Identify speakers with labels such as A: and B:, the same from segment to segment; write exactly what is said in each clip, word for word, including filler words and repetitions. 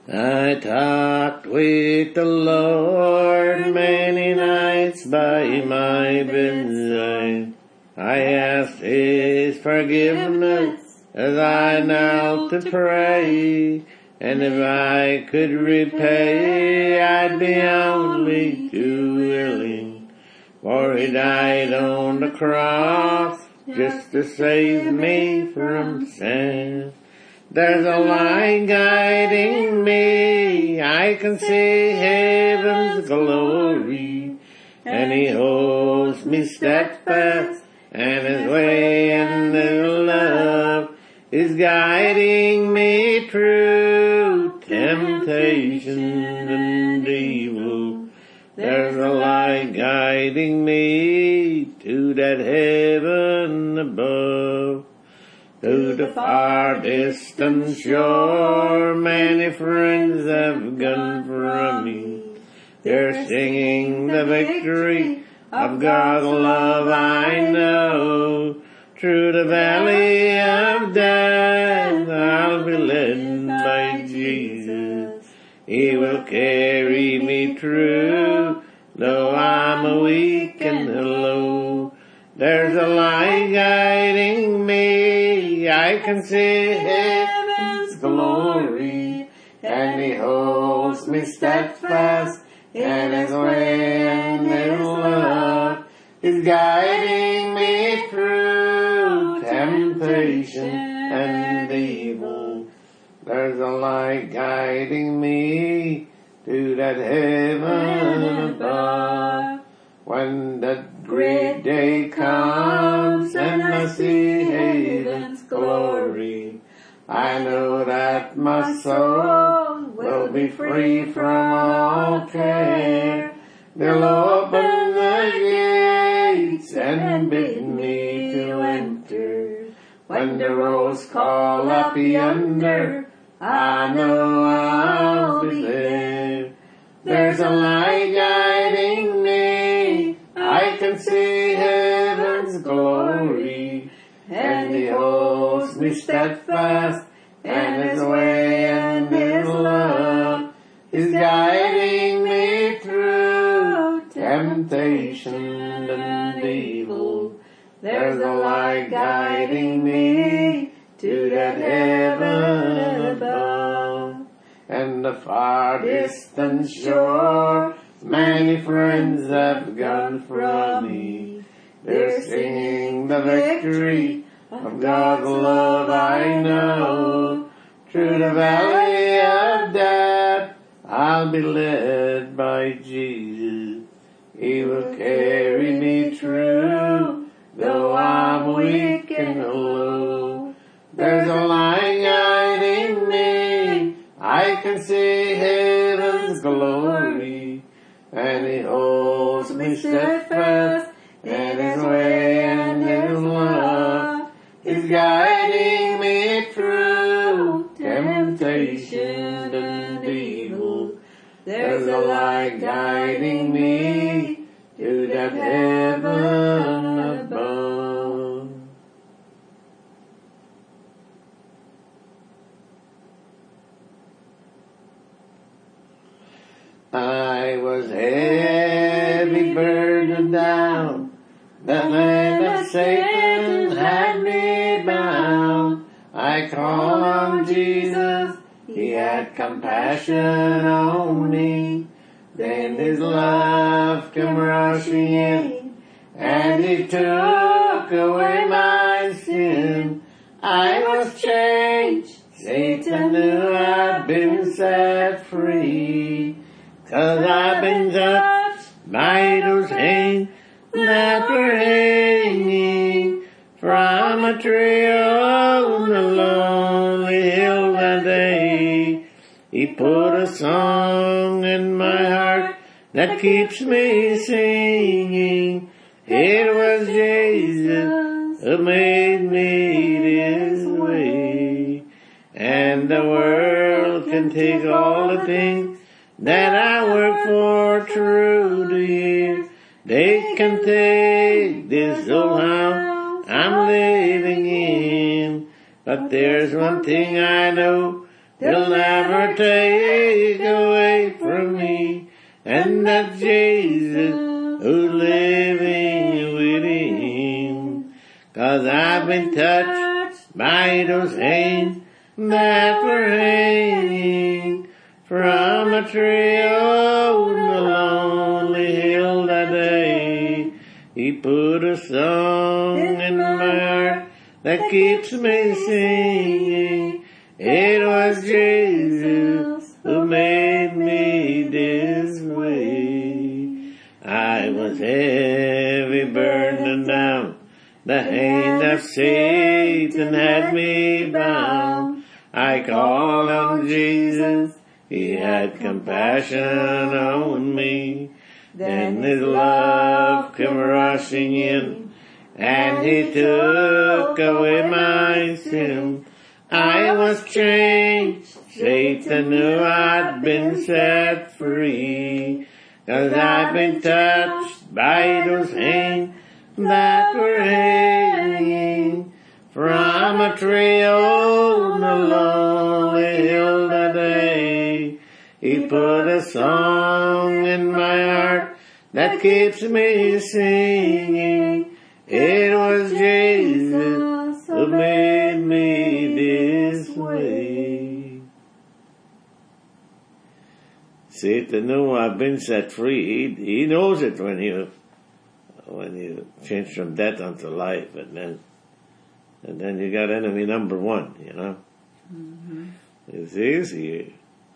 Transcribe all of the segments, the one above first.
A: I talked with the Lord many nights by my bedside. I asked His forgiveness as I knelt to pray, and if I could repay, I'd be only too willing, for He died on the cross just to save me from sin. There's a light guiding me, I can see heaven's glory, and He holds me steadfast, and His way and His love is guiding me through temptation and evil. There's a light guiding me to that heaven above. To the far distant shore, many friends have gone from me. They're singing the victory of God's love I know. Through the valley of death, I'll be led by Jesus. He will carry me through, though I'm weak and low. There's a light guiding me, I can see heaven's glory, and He holds me steadfast, and His way and His love is guiding me through temptation and evil. There's a light guiding me to that heaven above. When the great day comes and I see heaven's glory, I know that my soul will be free from all care. They'll open the gates and bid me to enter. When the rolls call up yonder, I know I'll be there. There's a light guiding me, I can see heaven's glory, and He holds me steadfast, and His way and His love is guiding me through temptation and evil. There's a light guiding me to that heaven above. And the far distant shore, many friends have gone from me. They're singing the victory of God's love I know. Through the valley of death, I'll be led by Jesus. He will carry me through, though I'm weak and low. There's a light guiding me, I can see heaven's glory, and He holds me steadfast, and His way and His love is guiding me through temptation and evil. There's a light guiding me to that heaven above. I was heavy burdened down, the hand of Satan had me bound. I called on Jesus, He had compassion on me. Then His love came rushing in, and He took away my sin. I was changed, Satan knew I'd been set free. 'Cause I've been touched by those hands that were hanging from a tree on the lonely hill that day. He put a song in my heart that keeps me singing. It was Jesus who made me this way. And the world can take all the things that I work for through the years. They can take this old house I'm living in. But there's one thing I know, they'll never take away from me. And that's Jesus who's living within. 'Cause I've been touched by those hands that were hanging from a tree on the lonely hill that day. He put a song in my heart that keeps me singing. It was Jesus who made me this way. I was heavy, burdened down. The hand of Satan had me bound. I called on Jesus. He had compassion on me. Then His love came rushing in, and He took away my sin. I was changed. Satan knew I'd been set free. 'Cause I've been touched by those hands that were hanging from a tree on the lonely hill that day. He put a song in my heart that keeps me singing. It was Jesus who made me this way. Satan knew I've been set free. He, he knows it when you when you change from death unto life, and then and then you got enemy number one. You know, mm-hmm. It's easy.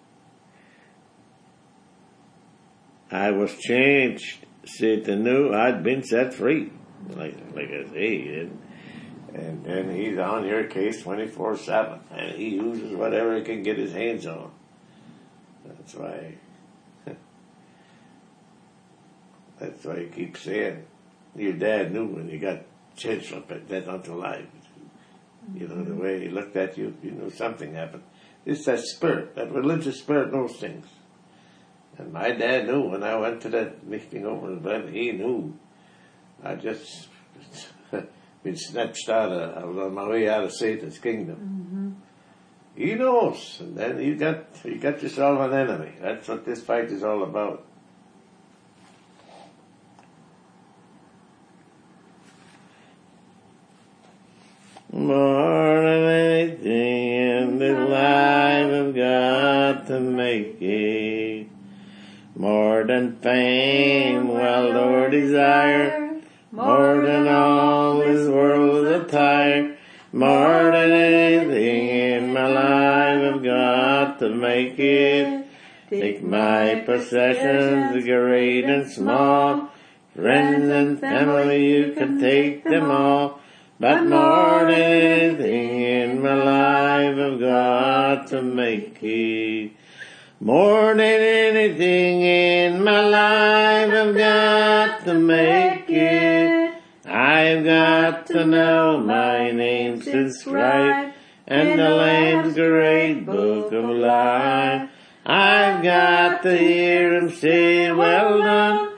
A: I was changed. Satan knew I'd been set free. Like, like I say, and, and and he's on your case twenty-four seven, and he uses whatever he can get his hands on. That's why, that's why he keeps saying, your dad knew when you got changed from death unto life. You know, the way he looked at you, you knew something happened. It's that spirit, that religious spirit knows things. And my dad knew when I went to that meeting over in Glen, he knew. I just been snatched out of, I was on my way out of Satan's kingdom. Mm-hmm. He knows. And then you got, you got yourself an enemy. That's what this fight is all about. More than anything in this life I've got to make it. More than fame, wealth, or desire. More than all this world's attire. More than anything in my life I've got to make it. Take my possessions, great and small. Friends and family, you can take them all. But more than anything in my life I've got to make it. More than anything in my life I've got to make it. I've got to know my name's inscribed in the Lamb's great book of life. I've got to hear Him say, well done,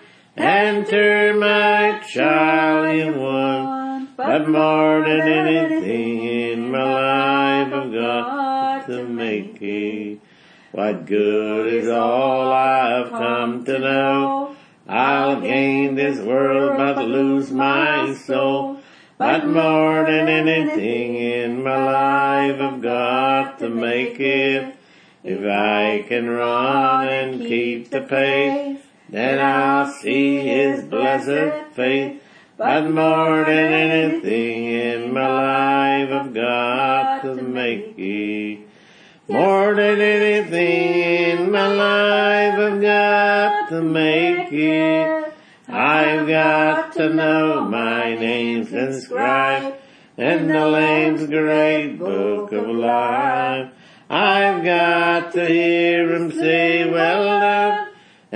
A: enter my child you won. But more than anything in my life I've got to make it. What good is all I've come to know? I'll gain this world but lose my soul. But more than anything in my life I've got to make it. If I can run and keep the pace, then I'll see His blessed face. But more than anything in my life I've got to make it. More than anything in my life I've got to make it. I've got to know my name's inscribed in the Lamb's great book of life. I've got to hear Him say, well done,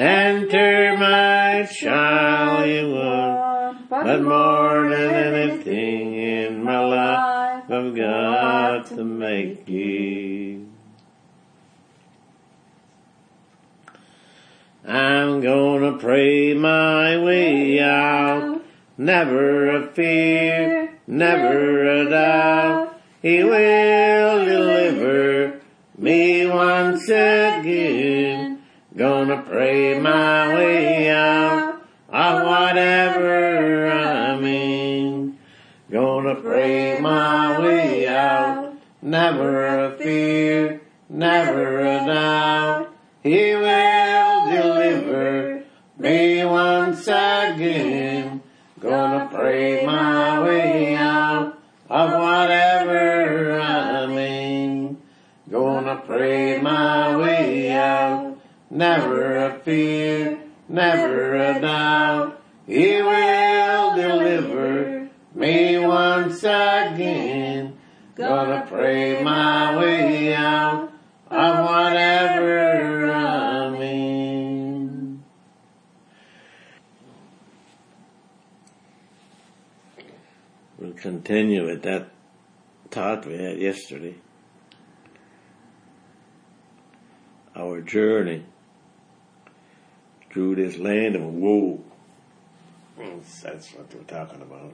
A: enter my child you won. But more than anything in my life I've got to make it. I'm gonna pray my way out, never a fear, never a doubt. He will deliver me once again. Gonna pray my way out of whatever I'm in. Gonna pray my way out, never a fear, never a doubt. He will deliver me once again. Gonna pray my way out of whatever I'm in. Gonna pray my way out, never a fear, never a doubt. He will deliver me once again. Gonna pray my way out of whatever I'm in. We'll continue with that thought we had yesterday. Our journey through this land of woe. That's what we're talking about.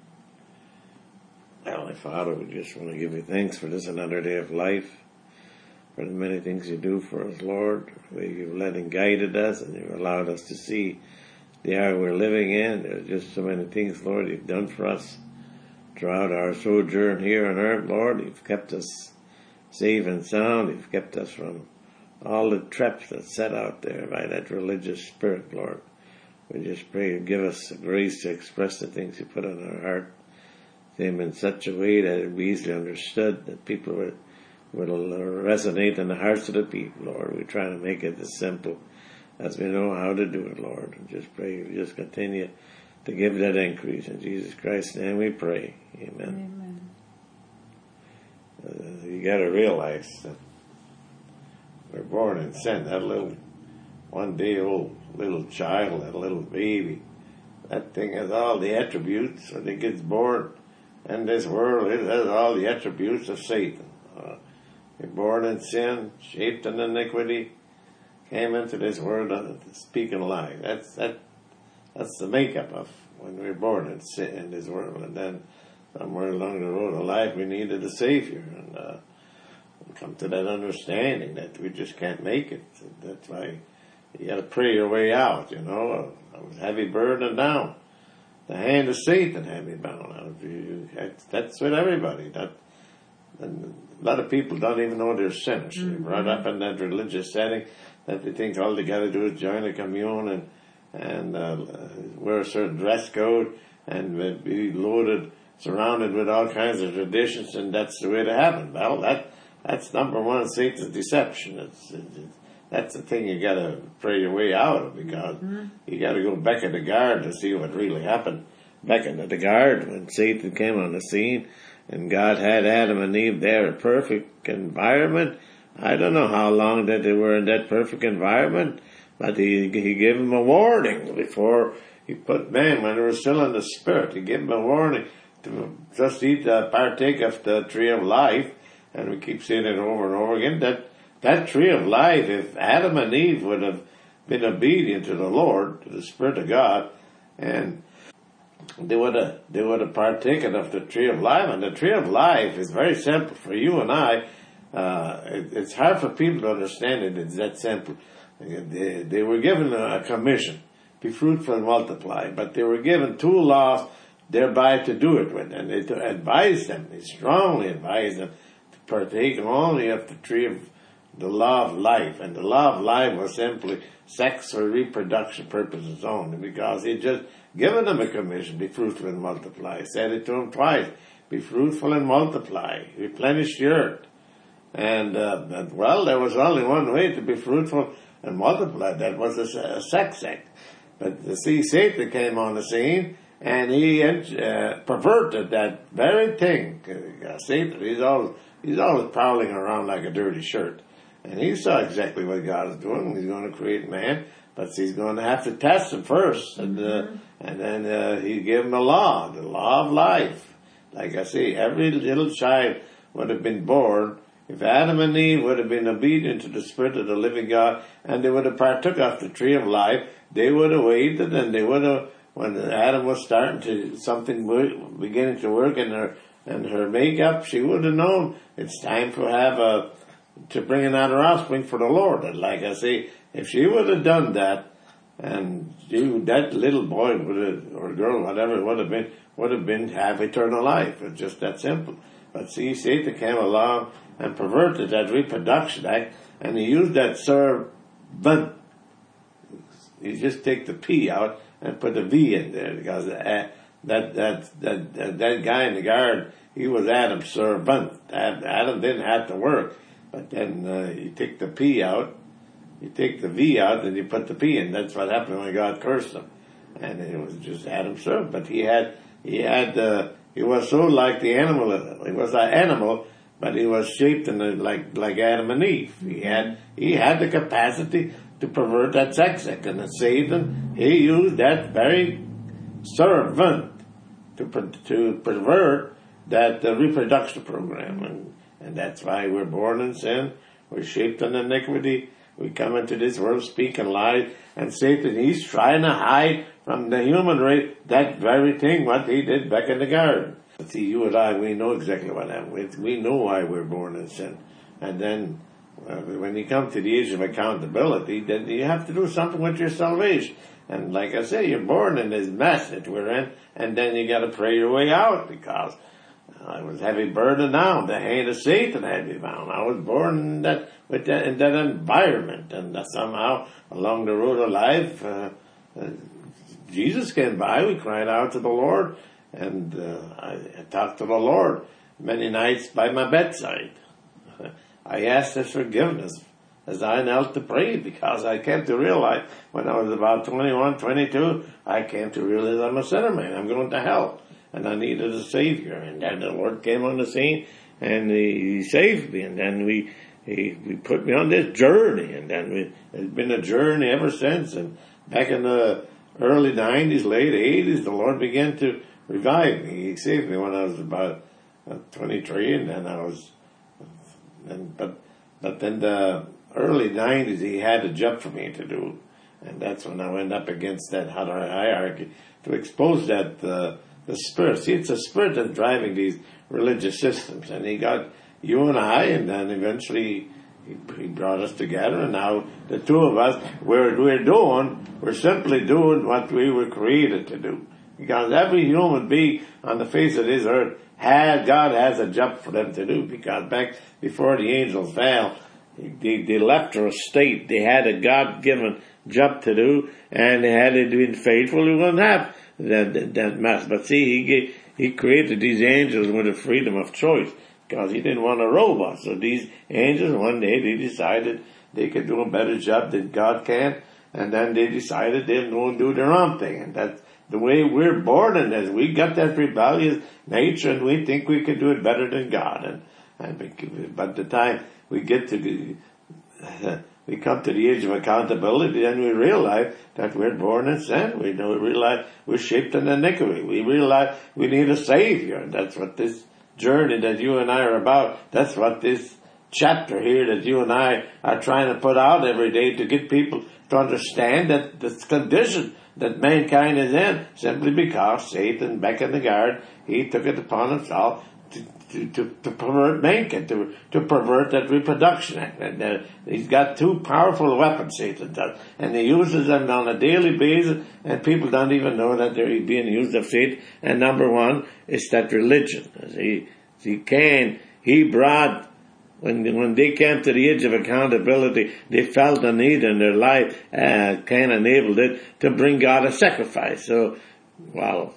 A: Heavenly Father, we just want to give you thanks for this another day of life, for the many things you do for us, Lord, where you've led and guided us and you've allowed us to see the hour we're living in. There's just so many things, Lord, you've done for us throughout our sojourn here on earth, Lord. You've kept us safe and sound. You've kept us from all the traps that's set out there by that religious spirit, Lord. We just pray you give us the grace to express the things you put on our heart, them in such a way that it be easily understood, that people will, will resonate in the hearts of the people, Lord. We try to make it as simple as we know how to do it, Lord. And just pray you just continue to give that increase. In Jesus Christ's name we pray. Amen. Amen. Uh, you got to realize that we're born in sin. That little one day old little child, that little baby, that thing has all the attributes when it gets born in this world. It has all the attributes of Satan. Uh, you're born in sin, shaped in iniquity, came into this world uh, speaking lies. That's that. That's the makeup of when we're born in sin in this world. And then somewhere along the road of life, we needed a Savior, and uh, we come to that understanding that we just can't make it. That's why you got to pray your way out. You know, I was heavy burden down. The hand of Satan had me bound. That's with everybody. That and a lot of people don't even know they're sinners. Mm-hmm. They're brought up in that religious setting that they think all they got to do is join a commune and and uh, wear a certain dress code and be loaded, surrounded with all kinds of traditions, and that's the way to happen. Well, that that's number one, Satan's deception. It's, it's, that's the thing you got to pray your way out of, because mm-hmm. you got to go back in the garden to see what really happened. Back into the garden when Satan came on the scene, and God had Adam and Eve there, a perfect environment. I don't know how long that they were in that perfect environment, but he he gave them a warning before he put man, when they were still in the spirit. He gave them a warning to just eat, uh, partake of the tree of life, and we keep saying it over and over again, that that tree of life, if Adam and Eve would have been obedient to the Lord, to the Spirit of God, and they would have they would have partaken of the tree of life. And the tree of life is very simple for you and I. Uh, it, it's hard for people to understand it. It's that simple. They, they were given a commission, be fruitful and multiply, but they were given two laws thereby to do it with, and they advised them, they strongly advised them to partake only of the tree of the law of life. And the law of life was simply sex for reproduction purposes only, because he just given them a commission, be fruitful and multiply. He said it to them twice, be fruitful and multiply, replenish the earth. And, uh, and well, there was only one way to be fruitful and multiply. That was a, a sex act. But you see, Satan came on the scene, and he uh, perverted that very thing. Uh, Satan, he's always he's always prowling around like a dirty shirt, and he saw exactly what God is doing. He's going to create man, but he's going to have to test him first, and uh, and then uh, he gave him a law, the law of life. Like I say, every little child would have been born. If Adam and Eve would have been obedient to the Spirit of the living God, and they would have partook of the tree of life, they would have waited, and they would have, when Adam was starting to, something beginning to work in her, in her makeup, she would have known it's time to have a, to bring another offspring for the Lord. And like I say, if she would have done that, and you, that little boy would have, or girl, whatever it would have been, would have been have eternal life. It's just that simple. But see, Satan came along and perverted that reproduction act, and he used that servant. You just take the P out and put a V in there, because uh, that, that that that that guy in the garden, he was Adam's servant. Adam didn't have to work, but then uh, you take the P out, you take the V out, and you put the P in. That's what happened when God cursed him, and it was just Adam's servant. But he had he had uh, he was so like the animal. He was an animal, but he was shaped in the, like like Adam and Eve. He had he had the capacity to pervert that sex act, and Satan, he used that very servant to to pervert that uh, reproduction program, and and that's why we're born in sin. We're shaped in iniquity. We come into this world speaking lies, and Satan, he's trying to hide from the human race that very thing what he did back in the garden. But see, you and I, we know exactly what happened. We know why we're born in sin, and then. Uh, when you come to the age of accountability, then you have to do something with your salvation. And like I say, you're born in this mess that we're in, and then you got to pray your way out, because I was heavy burdened down. The hand of Satan had me bound. I was born in that with that in that environment, and uh, somehow along the road of life, uh, uh, Jesus came by. We cried out to the Lord, and uh, I, I talked to the Lord many nights by my bedside. I asked his forgiveness as I knelt to pray, because I came to realize when I was about twenty-one, twenty-two, I came to realize I'm a sinner, man. I'm going to hell, and I needed a Savior. And then the Lord came on the scene, and He, he saved me. And then we he, he put me on this journey, and then we, it's been a journey ever since. And back in the early nineties, late eighties, the Lord began to revive me. He saved me when I was about twenty-three, and then I was. And, but but in the early nineties, he had a job for me to do, and that's when I went up against that hierarchy to expose that uh, the spirit. See, it's a spirit that's driving these religious systems, and he got you and I, and then eventually he, he brought us together, and now the two of us, we're we're doing, we're simply doing what we were created to do, because every human being on the face of this earth. Had, God has a job for them to do, because back before the angels fell, they, they left their estate. They had a God-given job to do, and they had to be faithful. We wouldn't have that, that, that mess. But see, he gave, he created these angels with a freedom of choice, because he didn't want a robot. So these angels, one day, they decided they could do a better job than God can, and then they decided they'd go and do their own thing, and that's the way we're born in this. We got that rebellious nature, and we think we can do it better than God. And, and by the time we get to, uh, we come to the age of accountability, then we realize that we're born in sin. We know, we realize we're shaped in iniquity. We realize we need a Savior. And that's what this journey that you and I are about, that's what this chapter here that you and I are trying to put out every day to get people to understand that this condition that mankind is in, simply because Satan, back in the garden, he took it upon himself to to, to, to pervert mankind, to to pervert that reproduction act. And uh, he's got two powerful weapons, Satan does, and he uses them on a daily basis, and people don't even know that they're being used of Satan. And number one is that religion. He, he can, he brought. When when they came to the edge of accountability, they felt the need in their life, uh, kind of enabled it to bring God a sacrifice. So, well,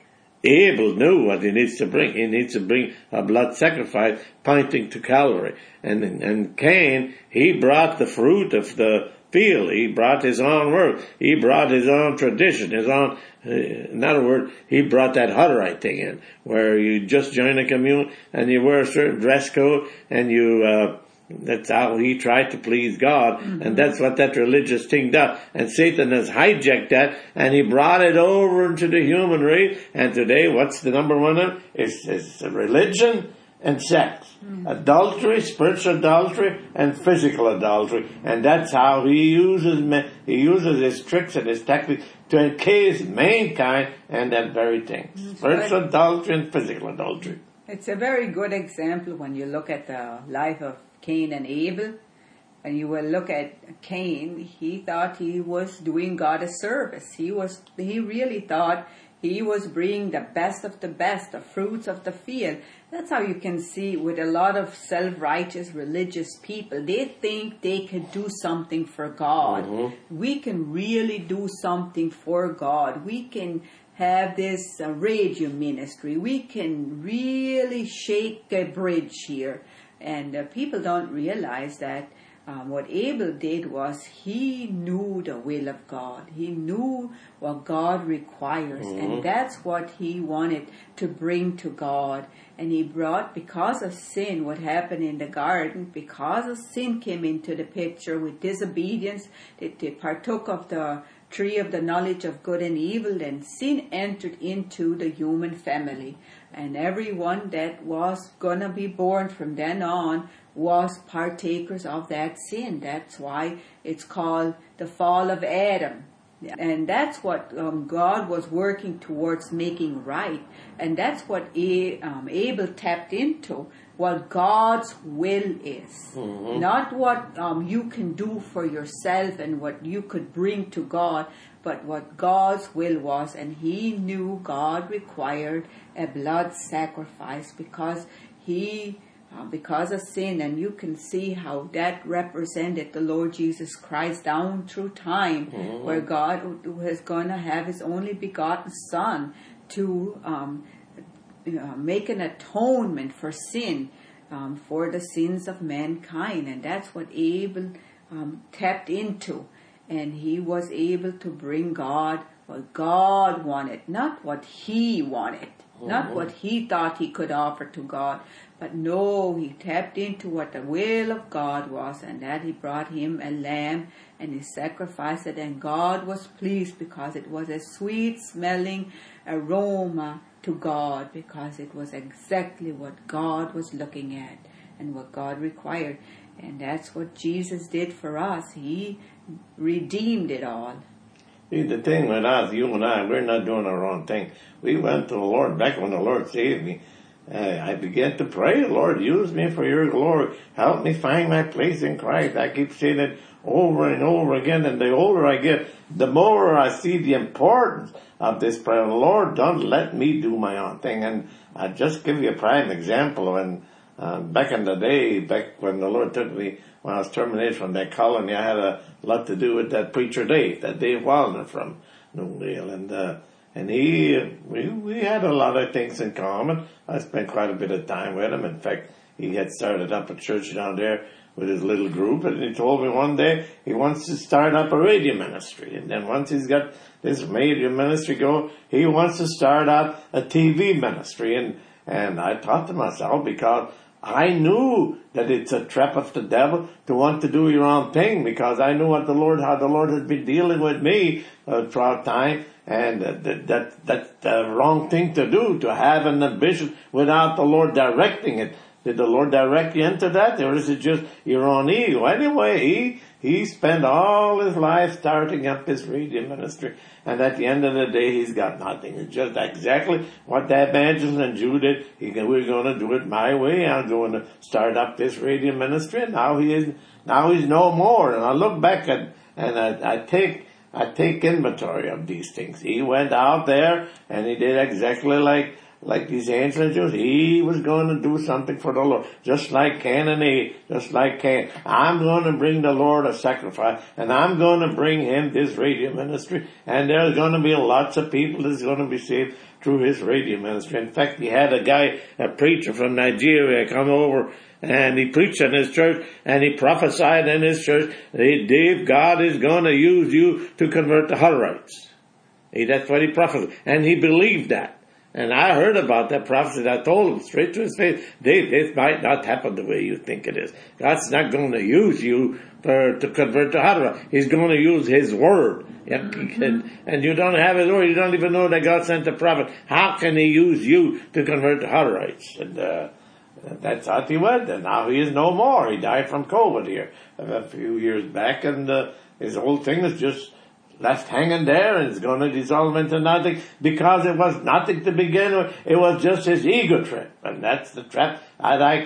A: Abel knew what he needs to bring. He needs to bring a blood sacrifice pointing to Calvary. And and Cain, he brought the fruit of the field. He brought his own work. He brought his own tradition, his own, uh, in other words, he brought that Hutterite thing in, where you just join a commune and you wear a certain dress code, and you, uh, that's how he tried to please God, mm-hmm. and that's what that religious thing does. And Satan has hijacked that, and he brought it over into the human race, and today, what's the number one of it? It's, it's religion and sex. Mm-hmm. Adultery, spiritual adultery, and physical adultery. And that's how he uses he uses his tricks and his tactics to encase mankind and that very thing. Mm-hmm. Spiritual adultery and physical adultery.
B: It's a very good example when you look at the life of Cain and Abel. And you will look at Cain, he thought he was doing God a service. He was, he really thought he was bringing the best of the best, the fruits of the field. That's how you can see with a lot of self-righteous religious people. They think they could do something for God. Mm-hmm. We can really do something for God. We can have this uh, radio ministry. We can really shake a bridge here. And uh, people don't realize that Um, what Abel did was he knew the will of God. He knew what God requires. Mm-hmm. And that's what he wanted to bring to God. And he brought, because of sin, what happened in the garden, because of sin came into the picture with disobedience, they, they partook of the tree of the knowledge of good and evil, and sin entered into the human family. And everyone that was going to be born from then on was partakers of that sin. That's why it's called the fall of Adam. And that's what um, God was working towards making right. And that's what A- um, Abel tapped into, what God's will is. Mm-hmm. Not what um, you can do for yourself and what you could bring to God, but what God's will was. And he knew God required a blood sacrifice because he... Uh, because of sin, and you can see how that represented the Lord Jesus Christ down through time, mm-hmm. where God was going to have his only begotten Son to um, uh, make an atonement for sin, um, for the sins of mankind. And that's what Abel um, tapped into. And he was able to bring God what God wanted, not what he wanted, mm-hmm. not what he thought he could offer to God. But no, he tapped into what the will of God was, and that he brought him a lamb, and he sacrificed it, and God was pleased because it was a sweet-smelling aroma to God, because it was exactly what God was looking at and what God required. And that's what Jesus did for us. He redeemed it all.
A: See, the thing with us, you and I, we're not doing our own thing. We went to the Lord back when the Lord saved me. Uh, I began to pray, Lord, use me for your glory. Help me find my place in Christ. I keep saying it over and over again, and the older I get, the more I see the importance of this prayer. Lord, don't let me do my own thing. And I'll just give you a prime example. When uh, back in the day, back when the Lord took me, when I was terminated from that colony, I had a lot to do with that preacher Dave, that Dave Wallner from Noondale. And uh And he, we, we had a lot of things in common. I spent quite a bit of time with him. In fact, he had started up a church down there with his little group. And he told me one day he wants to start up a radio ministry. And then once he's got this radio ministry go, he wants to start out a T V ministry. And, and I thought to myself, because I knew that it's a trap of the devil to want to do your own thing, because I knew what the Lord, how the Lord had been dealing with me uh, throughout time. And uh, that, that, that's the wrong thing to do, to have an ambition without the Lord directing it. Did the Lord direct you into that? Or is it just your own ego? Anyway, he, he spent all his life starting up his radio ministry. And at the end of the day, he's got nothing. It's just exactly what the evangelist and Jew did. He, we're going to do it my way. I'm going to start up this radio ministry. And now he is, now he's no more. And I look back at, and I, I take, I take inventory of these things. He went out there and he did exactly like, like these ancient Jews. He was going to do something for the Lord. Just like Cain and Abel, just like Cain. I'm going to bring the Lord a sacrifice, and I'm going to bring him this radio ministry, and there's going to be lots of people that's going to be saved through his radio ministry. In fact, he had a guy, a preacher from Nigeria, come over, and he preached in his church, and he prophesied in his church, Dave, God is going to use you to convert the Hutterites. He, that's what he prophesied. And he believed that. And I heard about that prophecy. I told him straight to his face, Dave, this might not happen the way you think it is. God's not going to use you for, to convert the Hutterites. He's going to use his word. Mm-hmm. And, and you don't have his word. You don't even know that God sent the prophet. How can he use you to convert the Hutterites? And, uh, that's how he went, and now he is no more. He died from COVID here a few years back, and uh, his whole thing is just left hanging there, and it's going to dissolve into nothing, because it was nothing to begin with. It was just his ego trip, and that's the trap that I kept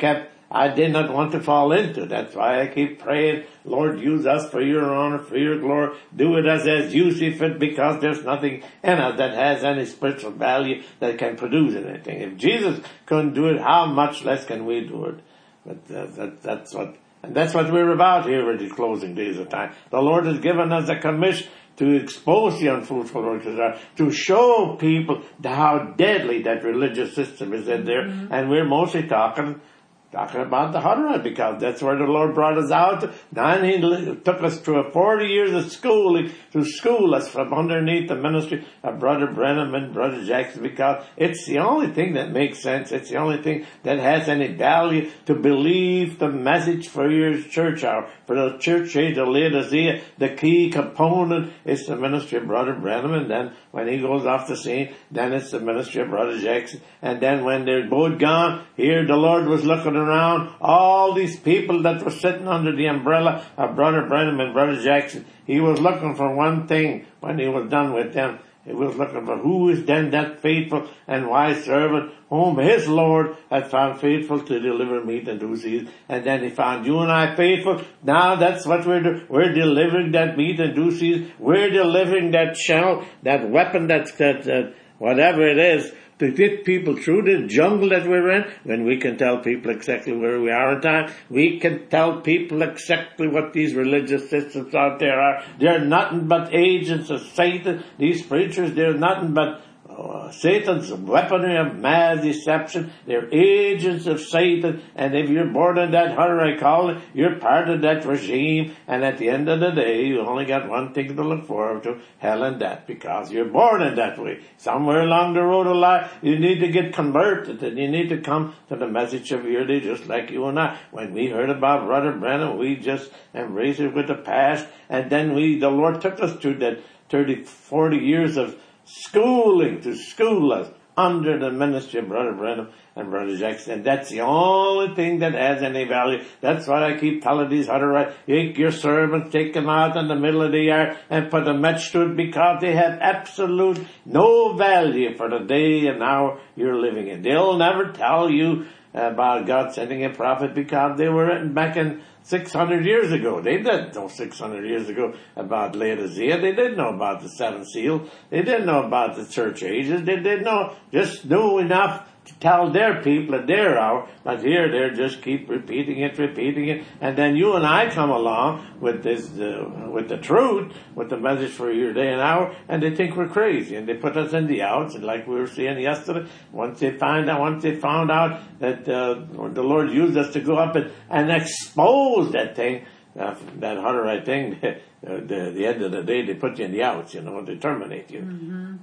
A: I did not want to fall into. That's why I keep praying, Lord, use us for your honor, for your glory. Do it as, as you see fit, because there's nothing in us that has any spiritual value that can produce anything. If Jesus couldn't do it, how much less can we do it? But uh, that, that's what, and that's what we're about here with the closing days of time. The Lord has given us a commission to expose the unfruitful works of our, to show people how deadly that religious system is in there. Mm-hmm. And we're mostly talking Talking about the Hutterite, because that's where the Lord brought us out. Then He took us through forty years of schooling to school us from underneath the ministry of Brother Brenham and Brother Jackson, because it's the only thing that makes sense. It's the only thing that has any value to believe the message for your church hour, for the church age of Laodicea. The key component is the ministry of Brother Brenham, and then when he goes off the scene, then it's the ministry of Brother Jackson. And then when they're both gone, here the Lord was looking around, all these people that were sitting under the umbrella of Brother Brenham and Brother Jackson. He was looking for one thing when he was done with them. He was looking for who is then that faithful and wise servant whom his Lord had found faithful to deliver meat and due season. And then he found you and I faithful. Now that's what we're doing. We're delivering that meat and due season. We're delivering that shell, that weapon, that's that, uh, whatever it is, to get people through the jungle that we're in. When we can tell people exactly where we are in time, we can tell people exactly what these religious systems out there are. They're nothing but agents of Satan. These preachers, they're nothing but uh, Satan's weaponry of mass deception. They're agents of Satan, and if you're born in that Hutterite calling, you're part of that regime, and at the end of the day, you only got one thing to look forward to, hell and death, because you're born in that way. Somewhere along the road of life, you need to get converted, and you need to come to the message of your day, just like you and I. When we heard about Brother Brenham, we just embraced it with the past, and then we, the Lord took us through that thirty, forty years of schooling to school us under the ministry of Brother Brenham and Brother Jackson. And that's the only thing that has any value. That's why I keep telling these Hutterites, take your servants, take them out in the middle of the yard and put a match to it, because they have absolute no value for the day and hour you're living in. They'll never tell you about God sending a prophet, because they were written back in six hundred years ago. They didn't know six hundred years ago about Laodicea. They didn't know about the seven seals. They didn't know about the church ages. They didn't know, just knew enough to tell their people at their hour, but here they just keep repeating it, repeating it, and then you and I come along with this, uh, with the truth, with the message for your day and hour, and they think we're crazy, and they put us in the outs, and like we were saying yesterday, once they find out, once they found out that uh, the Lord used us to go up and, and expose that thing, uh, that Hutterite thing, the, the, the end of the day, they put you in the outs, you know, they terminate you.
B: Mm-hmm.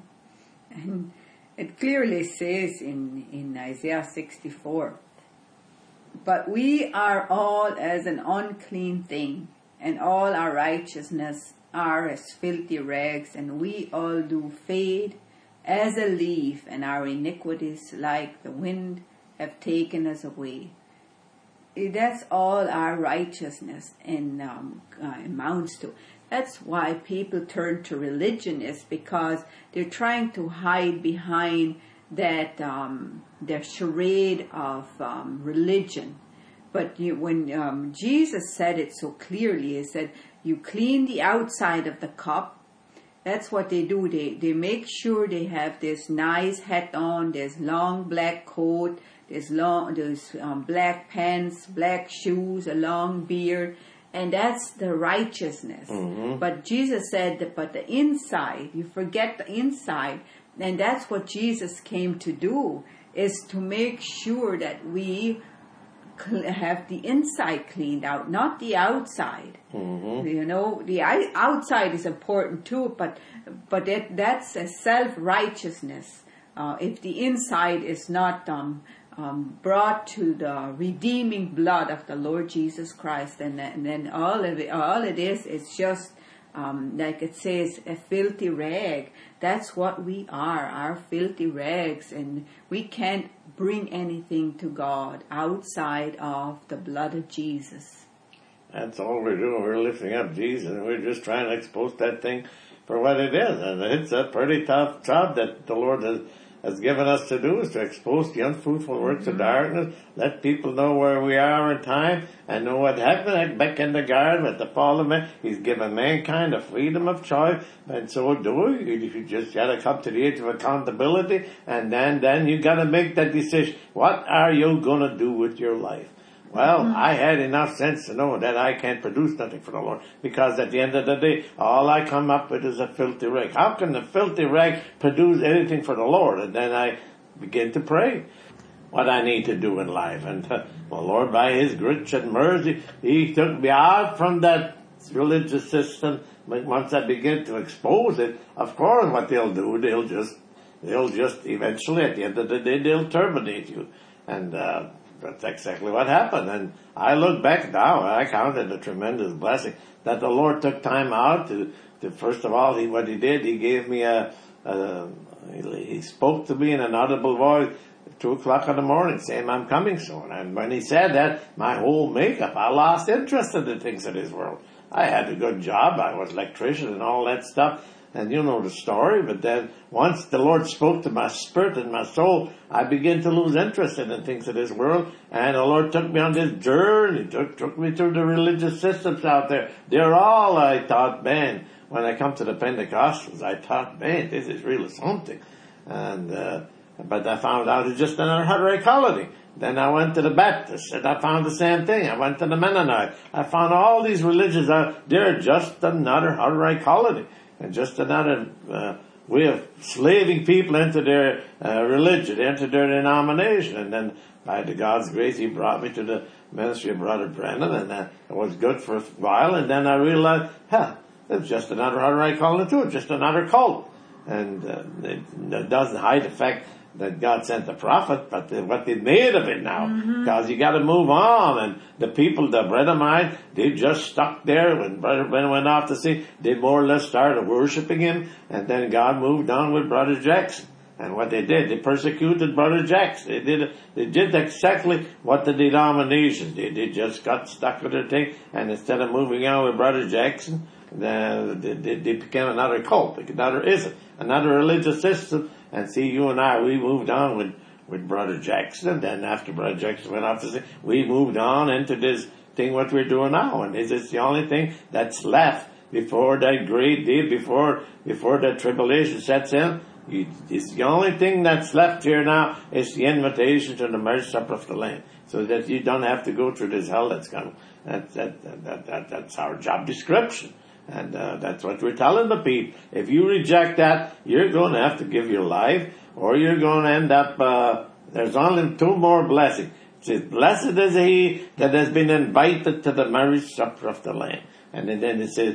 B: And it clearly says in, in Isaiah sixty-four, but we are all as an unclean thing, and all our righteousness are as filthy rags, and we all do fade as a leaf, and our iniquities like the wind have taken us away. That's all our righteousness and um, uh, amounts to. That's why people turn to religion, is because they're trying to hide behind that um, their charade of um, religion. But you, when um, Jesus said it so clearly, he said, you clean the outside of the cup. That's what they do. They they make sure they have this nice hat on, there's long black coat, there's long there's um, black pants, black shoes, a long beard. And that's the righteousness. Mm-hmm. But Jesus said that, but the inside, you forget the inside. And that's what Jesus came to do, is to make sure that we have the inside cleaned out, not the outside. Mm-hmm. You know, the outside is important too, but but that, that's a self-righteousness. Uh, if the inside is not um, um, brought to the redeeming blood of the Lord Jesus Christ, and, and then all of it, all it is is just um, like it says, a filthy rag. That's what we are, our filthy rags, and we can't bring anything to God outside of the blood of Jesus.
A: That's all we're doing. We're lifting up Jesus, and we're just trying to expose that thing for what it is. And it's a pretty tough job that the Lord has has given us to do is to expose the unfruitful works of darkness, let people know where we are in time, and know what happened back in the garden with the fall of man. He's given mankind a freedom of choice, and so doing, you just gotta come to the age of accountability, and then, then you gotta make that decision. What are you gonna do with your life? Well, mm-hmm. I had enough sense to know that I can't produce nothing for the Lord, because at the end of the day, all I come up with is a filthy rag. How can a filthy rag produce anything for the Lord? And then I begin to pray what I need to do in life. And uh, well, Lord, by His grace and mercy, He took me out from that religious system. But once I begin to expose it, of course, what they'll do, they'll just, they'll just eventually, at the end of the day, they'll terminate you. And uh that's exactly what happened. And I look back now, I count it a tremendous blessing that the Lord took time out to, to first of all, he, what He did, He gave me a, a he, he spoke to me in an audible voice at two o'clock in the morning saying, I'm coming soon. And when He said that, my whole makeup, I lost interest in the things of this world. I had a good job, I was an electrician and all that stuff. And you know the story, but then once the Lord spoke to my spirit and my soul, I began to lose interest in the things of this world, and the Lord took me on this journey, took, took me through the religious systems out there. They're all, I thought, man, when I come to the Pentecostals, I thought, man, this is really something. And, uh, but I found out it's just another hot colony. Then I went to the Baptists, and I found the same thing. I went to the Mennonites. I found all these religions, uh, they're just another hot colony. And just another uh, way of slaving people into their uh, religion, into their denomination. And then, by the God's grace, He brought me to the ministry of Brother Brennan, and uh, it was good for a while. And then I realized, huh, it's just another, how do I call it too? It's just another cult. And uh, it, it doesn't hide the fact that God sent the prophet, but the, what they made of it now, because mm-hmm. you got to move on. And the people, the Brennamites, they just stuck there. When Brother Brennan went off to sea, they more or less started worshiping him, and then God moved on with Brother Jackson. And what they did, they persecuted Brother Jackson. They did, they did exactly what the denominations did. They just got stuck with their thing, and instead of moving on with Brother Jackson, they, they, they became another cult, another ism, another religious system. And see, you and I, we moved on with, with Brother Jackson, and then after Brother Jackson went off to sea, we moved on into this thing what we're doing now. And this is the only thing that's left before that great day, before, before that tribulation sets in. You, it's the only thing that's left here now is the invitation to the marriage supper of the Lamb, so that you don't have to go through this hell that's coming. That, that, that, that, that, that's our job description. And uh, that's what we're telling the people. If you reject that, you're going to have to give your life, or you're going to end up, uh, there's only two more blessings. It says, blessed is he that has been invited to the marriage supper of the Lamb. And then it says,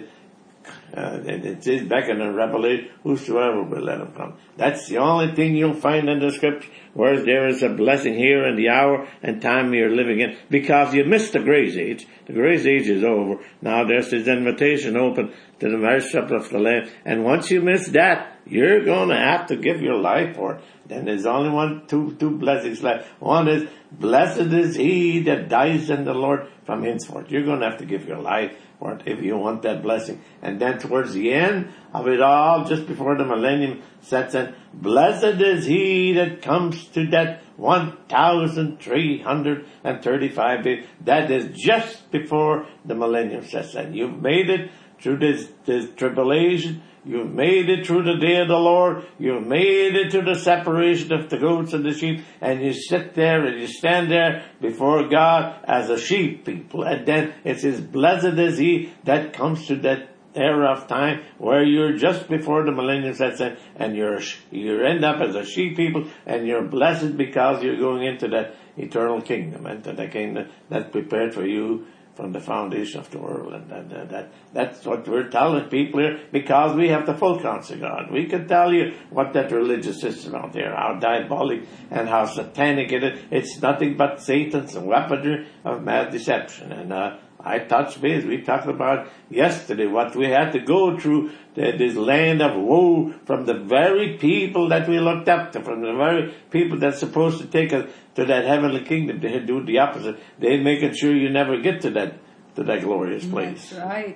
A: uh, it says back in the Revelation, whosoever will let him come. That's the only thing you'll find in the scripture, where there is a blessing here in the hour and time you're living in, because you missed the grace age. The grace age is over. Now there's this invitation open to the marriage supper of the Lamb, and once you miss that, you're going to have to give your life for it. Then there's only one, two, two blessings left. One is, blessed is he that dies in the Lord from henceforth. You're going to have to give your life for it if you want that blessing. And then towards the end of it all, just before the millennium sets in, blessed is he that comes to that one thousand three hundred thirty-five days. That is just before the millennium sets in. You've made it through this, this tribulation. You've made it through the day of the Lord. You've made it to the separation of the goats and the sheep. And you sit there and you stand there before God as a sheep people. And then it says, blessed is he that comes to that era of time where you're just before the millennium sets in, and you're, you end up as a sheep people, and you're blessed because you're going into that eternal kingdom, and to the kingdom that's prepared for you from the foundation of the world. And that, that, that that's what we're telling people here, because we have the full counsel of God. We can tell you what that religious system out there, how diabolic and how satanic it is. It's nothing but Satan's weaponry of mad deception. And uh, I touched base. We talked about yesterday what we had to go through, the, this land of woe from the very people that we looked up to, from the very people that's supposed to take us to that heavenly kingdom. They do the opposite. They're making sure you never get to that to that glorious place.
B: That's right.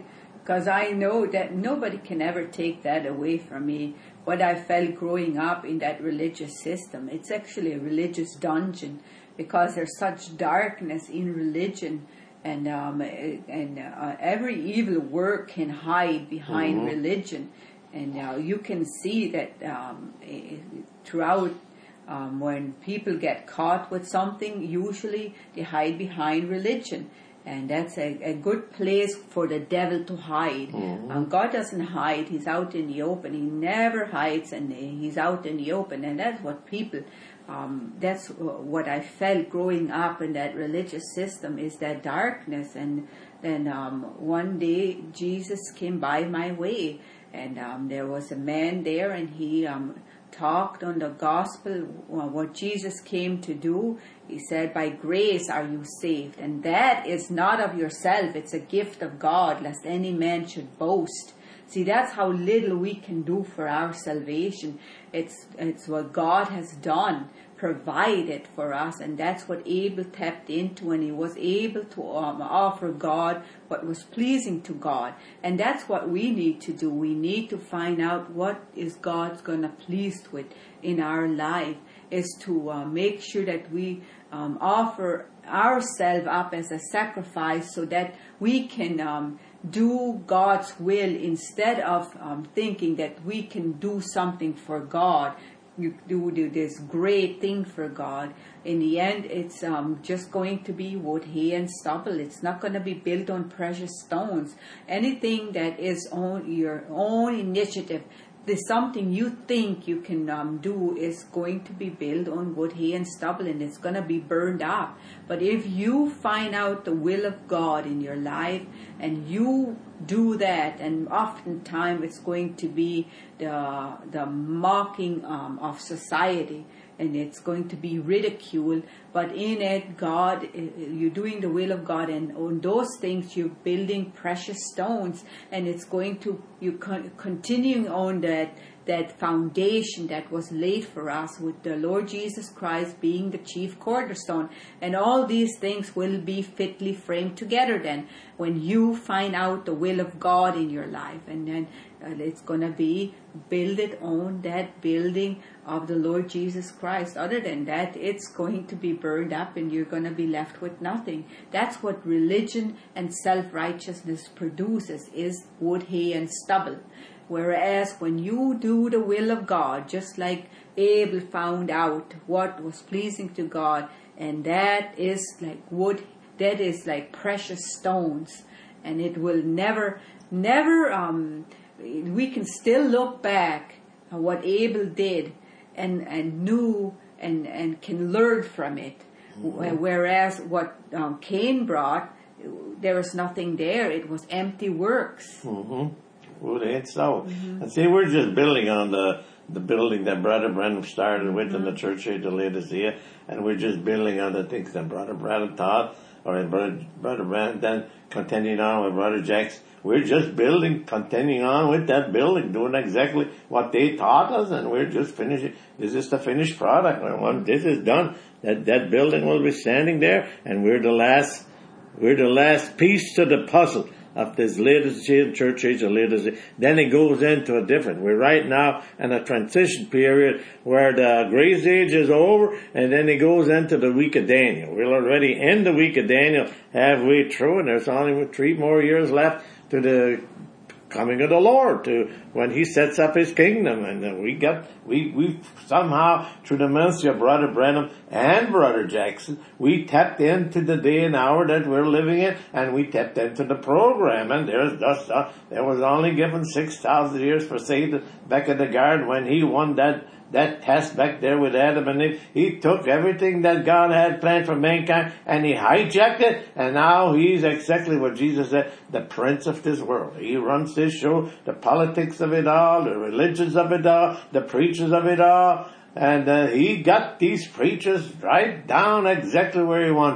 B: because I know that nobody can ever take that away from me. What I felt growing up in that religious system, it's actually a religious dungeon, because there's such darkness in religion, and um, and uh, every evil work can hide behind mm-hmm. religion, and uh, you can see that um, throughout. Um, when people get caught with something, usually they hide behind religion. And that's a, a good place for the devil to hide. Mm-hmm. Um, God doesn't hide. He's out in the open. He never hides, and he's out in the open. And that's what people, um, that's what I felt growing up in that religious system, is that darkness. And then um, one day Jesus came by my way, and um, there was a man there, and he... Um, talked on the gospel, what Jesus came to do. He said, by grace are you saved, and that is not of yourself, it's a gift of God, lest any man should boast. See, that's how little we can do for our salvation. It's it's what God has done, provided for us, and that's what Abel tapped into, and he was able to um, offer God what was pleasing to God. And that's what we need to do. We need to find out what is God's going to please with in our life, is to uh, make sure that we um, offer ourselves up as a sacrifice, so that we can um, do God's will, instead of um, thinking that we can do something for God. You do this great thing for God. In the end, it's um, just going to be wood, hay, and stubble. It's not going to be built on precious stones. Anything that is on your own initiative, there's something you think you can um, do, is going to be built on wood, hay, and stubble, and it's going to be burned up. But if you find out the will of God in your life, and you do that, and oftentimes it's going to be the the mocking um, of society, and it's going to be ridiculed. But in it, God, you're doing the will of God, and on those things you're building precious stones, and it's going to, you con- continuing on that that foundation that was laid for us, with the Lord Jesus Christ being the chief cornerstone. And all these things will be fitly framed together then, when you find out the will of God in your life. And then uh, it's going to be builded on that building of the Lord Jesus Christ. Other than that, it's going to be burned up, and you're going to be left with nothing. That's what religion and self-righteousness produces, is wood, hay, and stubble. Whereas when you do the will of God, just like Abel found out what was pleasing to God, and that is like wood, that is like precious stones, and it will never, never, um, we can still look back at what Abel did, and, and knew, and, and can learn from it. Mm-hmm. Whereas what um, Cain brought, there was nothing there. It was empty works.
A: Mm-hmm. Wood, hay, and stubble. Mm-hmm. And see, we're just building on the the building that Brother Branham started with mm-hmm. in the Church Age of Laodicea, and we're just building on the things that Brother Branham taught, or Brother, Brother Branham, then continuing on with Brother Jackson. We're just building, continuing on with that building, doing exactly what they taught us, and we're just finishing. This is the finished product. And when this is done, that, that building will be standing there, and we're the last, we're the last piece to the puzzle of this Laodicean Church Age of Laodicea. Then it goes into a different. We're right now in a transition period where the Grace Age is over, and then it goes into the week of Daniel. We're already in the week of Daniel, halfway through, and there's only three more years left to the coming of the Lord, to when He sets up His kingdom. And we got, we, we somehow, through the ministry of Brother Branham and Brother Jackson, we tapped into the day and hour that we're living in, and we tapped into the program. And there's just, uh, there was only given six thousand years for Satan back in the garden when he won that That test back there with Adam and Eve. He took everything that God had planned for mankind and he hijacked it, and now he's exactly what Jesus said, the prince of this world. He runs this show, the politics of it all, the religions of it all, the preachers of it all, and uh, he got these preachers right down exactly where he wants them.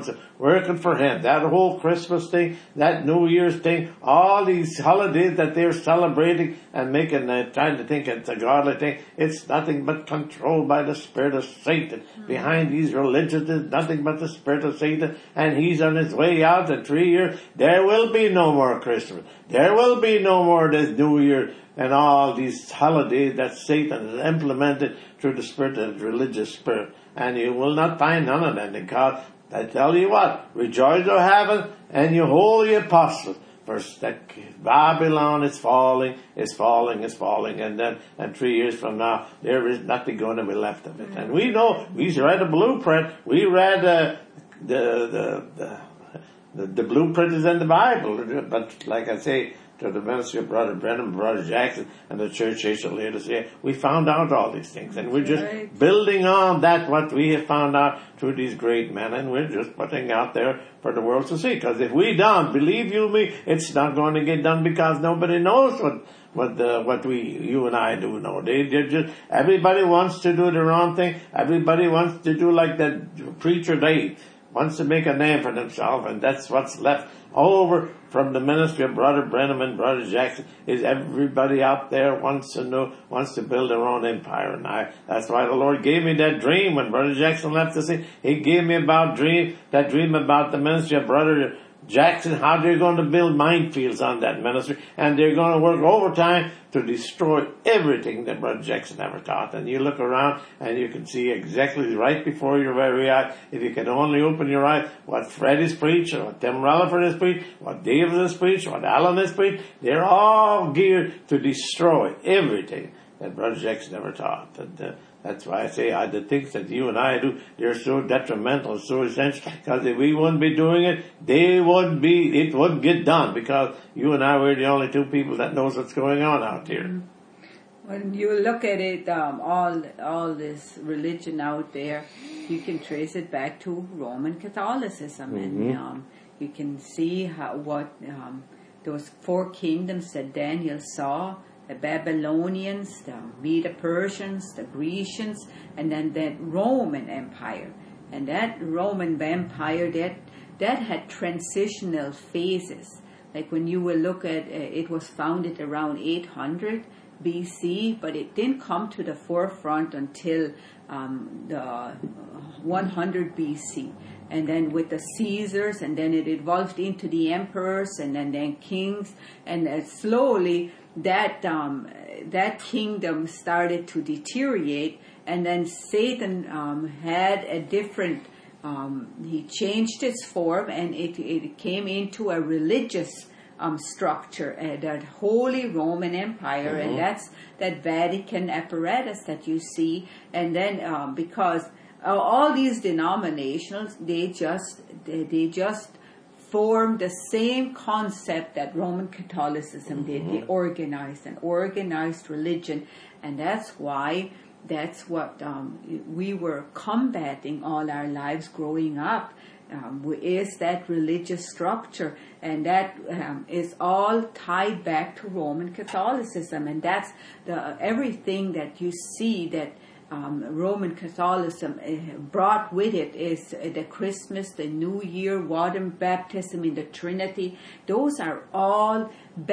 A: working for him. That whole Christmas thing, that New Year's thing, all these holidays that they're celebrating and making, uh, trying to think it's a godly thing, it's nothing but controlled by the spirit of Satan. Mm-hmm. Behind these religions is nothing but the spirit of Satan, and he's on his way out in three years. There will be no more Christmas. There will be no more this New Year and all these holidays that Satan has implemented through the spirit of the religious spirit. And you will not find none of them, because I tell you what, rejoice, O heaven, and you holy apostles, for that Babylon is falling, is falling, is falling, and then, and three years from now, there is nothing going to be left of it. And we know, we read a blueprint, we read uh, the, the, the, the, the blueprint is in the Bible, but like I say, to the ministry of Brother Brenham, Brother Jackson, and the church age of Laodicea, we found out all these things, and we're just right. building on that what we have found out through these great men, and we're just putting out there for the world to see. Because if we don't, believe you me, it's not going to get done, because nobody knows what what uh, what we you and I do know. They they just everybody wants to do the wrong thing. Everybody wants to do like that preacher Dave wants to make a name for themselves, and that's what's left all over from the ministry of Brother Brenham and Brother Jackson. Is everybody out there wants to know, wants to build their own empire. And I, that's why the Lord gave me that dream when Brother Jackson left the city. He gave me about dream, that dream about the ministry of Brother Jackson, how they're going to build minefields on that ministry, and they're going to work overtime to destroy everything that Brother Jackson ever taught. And you look around and you can see exactly right before your very eyes, if you can only open your eyes, what Fred has preached, or what Tim Rutherford has preached, what David has preached, what Alan has preached. They're all geared to destroy everything that Brother Jackson ever taught. And uh, that's why I say uh, the things that you and I do, they're so detrimental, so essential, because if we wouldn't be doing it, they wouldn't be, it wouldn't get done, because you and I, we're the only two people that knows what's going on out here.
B: When you look at it, um, all all this religion out there, you can trace it back to Roman Catholicism, mm-hmm. and um, you can see how what um, those four kingdoms that Daniel saw. The Babylonians, the Medo-Persians, the Grecians, and then that Roman Empire. And that Roman Empire, that that had transitional phases. Like when you will look at, uh, it was founded around eight hundred B C, but it didn't come to the forefront until um, the one hundred B C. And then with the Caesars, and then it evolved into the emperors, and then, then kings, and uh, slowly that um, that kingdom started to deteriorate, and then Satan um, had a different, um, he changed its form, and it, it came into a religious um, structure, uh, that Holy Roman Empire, mm-hmm. and that's that Vatican apparatus that you see, and then um, because uh, all these denominations, they just, they, they just formed the same concept that Roman Catholicism did. Mm-hmm. They organized an organized religion, and that's why that's what um, we were combating all our lives growing up. Um, is that religious structure, and that um, is all tied back to Roman Catholicism, and that's the everything that you see that Um, Roman Catholicism uh, brought with it is uh, the Christmas, the New Year, water baptism in the Trinity. Those are all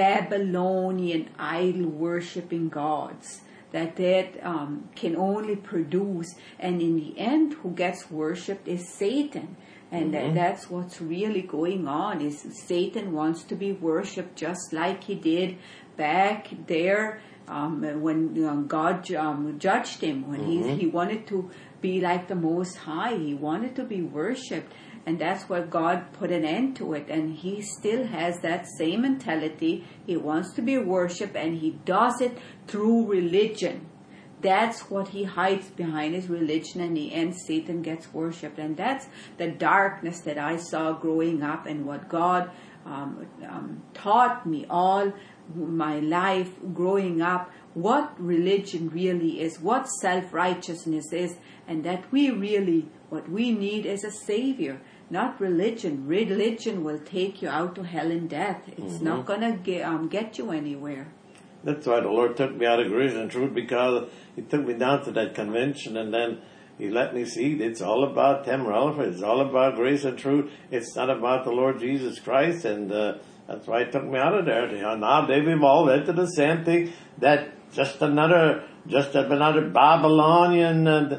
B: Babylonian idol-worshipping gods that that um, can only produce, and in the end, who gets worshipped is Satan. And mm-hmm. that's what's really going on, is Satan wants to be worshipped just like he did back there um, when you know, God um, judged him. When mm-hmm. he, he wanted to be like the Most High. He wanted to be worshipped. And that's why God put an end to it. And he still has that same mentality. He wants to be worshipped, and he does it through religion. That's what he hides behind, his religion, and in the end Satan gets worshipped. And that's the darkness that I saw growing up, and what God um, um, taught me all my life growing up, what religion really is, what self-righteousness is, and that we really, what we need is a Savior, not religion. Religion will take you out to hell and death. It's mm-hmm. not going to get, um, get you anywhere.
A: That's why the Lord took me out of Grace and Truth, because he took me down to that convention, and then he let me see it's all about Tim Relaford. It's all about grace and truth. It's not about the Lord Jesus Christ. And uh, that's why it took me out of there. You know, now they've evolved into the same thing, that just another, just another Babylonian, uh,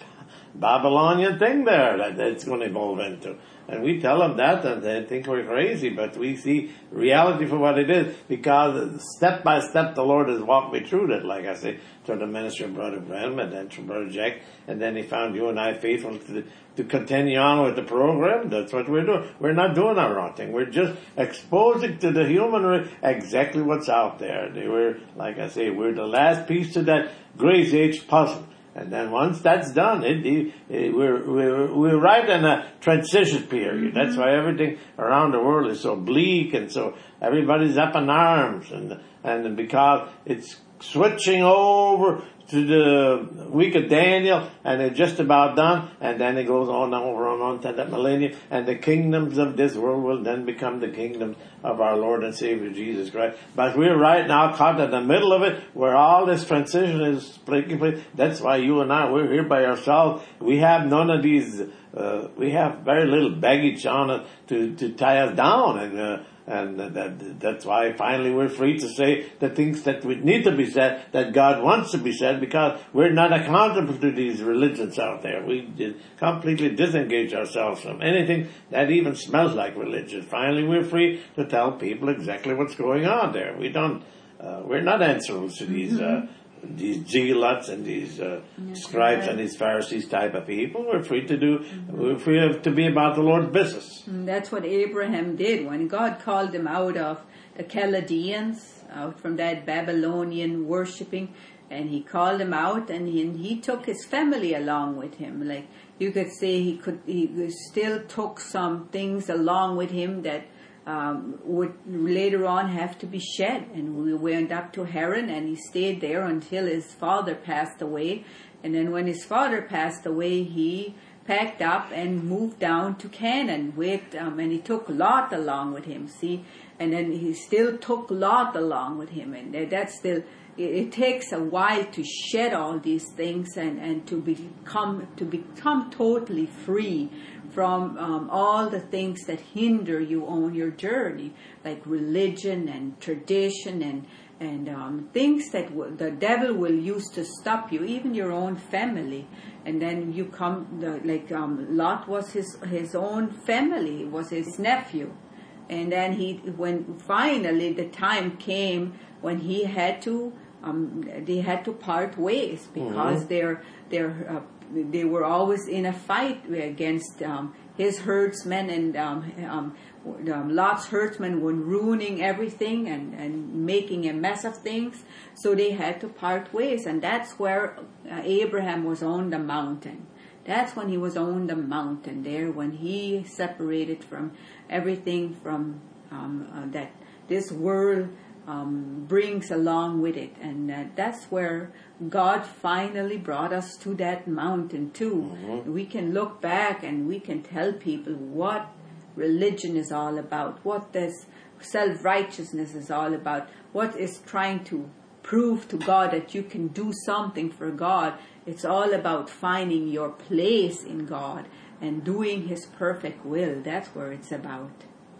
A: Babylonian thing there that it's going to evolve into. And we tell them that, and they think we're crazy, but we see reality for what it is, because step by step the Lord has walked me through that, like I say, through the ministry of Brother Branham, and then through Brother Jack, and then he found you and I faithful to, to continue on with the program. That's what we're doing. We're not doing our own thing. We're just exposing to the human race exactly what's out there. They were, like I say, we're the last piece to that Grace Age puzzle. And then once that's done, it, it, it, we're, we're, we're right in a transition period. That's why everything around the world is so bleak, and so everybody's up in arms, and, and because it's switching over to the week of Daniel, and it's just about done, and then it goes on and over and on to that millennium, and the kingdoms of this world will then become the kingdoms of our Lord and Savior Jesus Christ. But we're right now caught in the middle of it, where all this transition is taking place. That's why you and I, we're here by ourselves. We have none of these, uh, we have very little baggage on it to, to tie us down, and uh, And that, that's why finally we're free to say the things that we need to be said, that God wants to be said, because we're not accountable to these religions out there. We completely disengage ourselves from anything that even smells like religion. Finally we're free to tell people exactly what's going on there. We don't, uh, we're not answerable to these, uh, these zealots and these uh, yes, scribes right. and these Pharisees type of people. We're free to do, mm-hmm. we're free to be about the Lord's business.
B: And that's what Abraham did when God called him out of the Chaldeans, out from that Babylonian worshipping, and he called him out, and he, and he took his family along with him. Like you could say, he could, he still took some things along with him that Um, would later on have to be shed. And we went up to Haran, and he stayed there until his father passed away. And then when his father passed away, he packed up and moved down to Canaan with, um, and he took Lot along with him, see, and then he still took Lot along with him. And that's still, it, it takes a while to shed all these things and, and to become, to become totally free from um, all the things that hinder you on your journey, like religion and tradition and and um, things that w- the devil will use to stop you, even your own family. And then you come, the, like um, Lot was his his own family, was his nephew, and then he, when finally the time came when he had to, um, they had to part ways, because mm-hmm. they're they're. Uh, They were always in a fight against um, his herdsmen, and um, um, um, Lot's herdsmen were ruining everything and, and making a mess of things. So they had to part ways, and that's where uh, Abraham was on the mountain. That's when he was on the mountain there, when he separated from everything from um, uh, that this world um, brings along with it, and uh, that's where God finally brought us to that mountain too. Mm-hmm. We can look back and we can tell people what religion is all about, what this self-righteousness is all about, what is trying to prove to God that you can do something for God. It's all about finding your place in God and doing His perfect will. That's where it's about.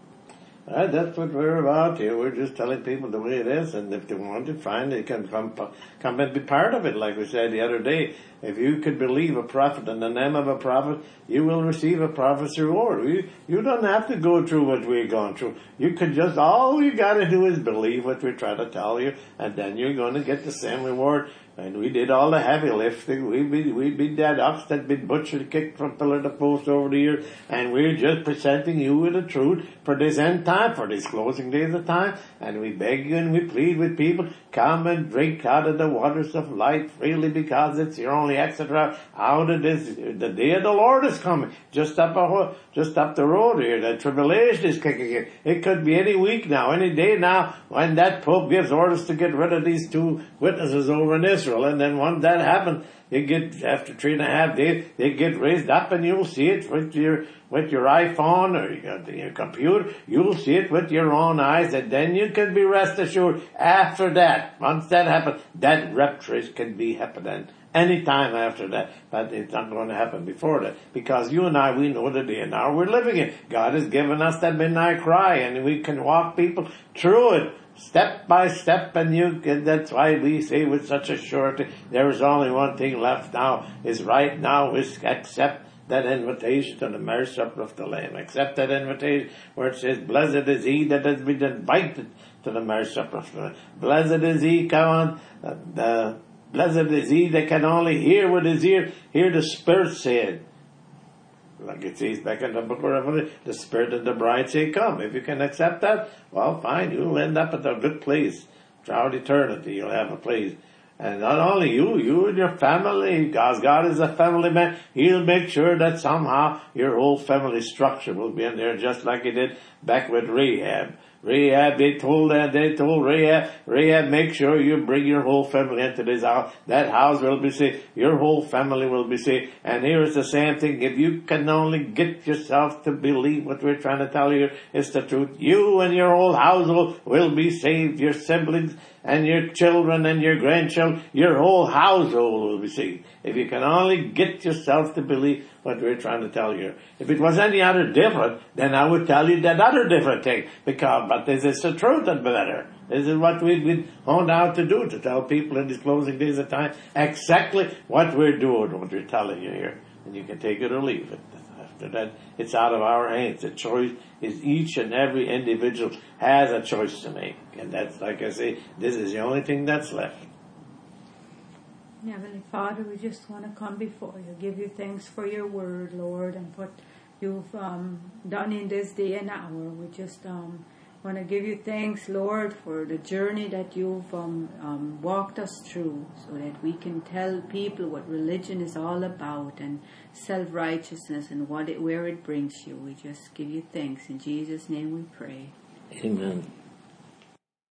A: Uh, that's what we're about here. We're just telling people the way it is, and if they want it, fine, they can come come and be part of it. Like we said the other day, if you could believe a prophet in the name of a prophet, you will receive a prophet's reward. You, you don't have to go through what we're going through. You could just, all you got to do is believe what we try to tell you, and then you're going to get the same reward. And we did all the heavy lifting. We be we be that ox that been butchered, kicked from pillar to post over the years, and we're just presenting you with the truth for this end time, for these closing days of time. And we beg you and we plead with people, come and drink out of the waters of life freely, because it's your only exit route out of this. The day of the Lord is coming, just up a, just up the road here. The tribulation is kicking in. It could be any week now, any day now, when that Pope gives orders to get rid of these two witnesses over in Israel. And then once that happens, they get, after three and a half days, they get raised up, and you'll see it with your with your iPhone or your, your computer. You'll see it with your own eyes, and then you can be rest assured after that, once that happens, that rapture can be happening any time after that. But it's not going to happen before that. Because you and I, we know the day and hour we're living in. God has given us that midnight cry, and we can walk people through it step by step, and you can, that's why we say with such a surety, there is only one thing left now, is right now is accept that invitation to the marriage supper of the Lamb. Accept that invitation where it says, blessed is he that has been invited to the marriage supper of the Lamb. Blessed is he, come on, uh, the, blessed is he that can only hear with his ear, hear the Spirit saying. Like it says back in the book of Revelation, the Spirit and the bride say, come. If you can accept that, well, fine, you'll end up at a good place. Throughout eternity, you'll have a place. And not only you, you and your family, because God is a family man, He'll make sure that somehow your whole family structure will be in there, just like He did back with Rahab. Rahab, they told that, they told Rahab, Rahab, make sure you bring your whole family into this house. That house will be saved. Your whole family will be saved. And here's the same thing. If you can only get yourself to believe what we're trying to tell you is the truth, you and your whole household will be saved. Your siblings and your children and your grandchildren, your whole household will be saved. If you can only get yourself to believe what we're trying to tell you. If it was any other different, then I would tell you that other different thing. Because, but this is the truth and better. This is what we've been honed out to do, to tell people in these closing days of time exactly what we're doing, what we're telling you here. And you can take it or leave it. After that, it's out of our hands. The choice is each and every individual has a choice to make. And that's, like I say, this is the only thing that's left.
B: Heavenly Father, we just want to come before you, give you thanks for your word, Lord, and what you've um, done in this day and hour. We just um, want to give you thanks, Lord, for the journey that you've um, um, walked us through, so that we can tell people what religion is all about, and self-righteousness, and what it, where it brings you. We just give you thanks. In Jesus' name we pray.
A: Amen.